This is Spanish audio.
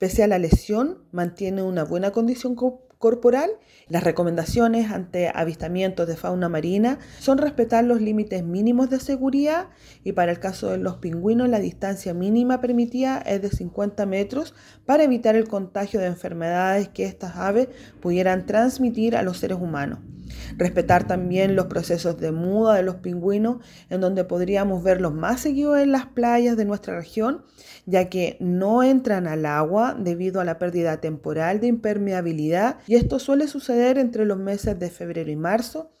Pese a la lesión, mantiene una buena condición corporal. Las recomendaciones ante avistamientos de fauna marina son respetar los límites mínimos de seguridad y para el caso de los pingüinos la distancia mínima permitida es de 50 metros para evitar el contagio de enfermedades que estas aves pudieran transmitir a los seres humanos. Respetar también los procesos de muda de los pingüinos, en donde podríamos verlos más seguidos en las playas de nuestra región, ya que no entran al agua debido a la pérdida temporal de impermeabilidad y esto suele suceder entre los meses de febrero y marzo,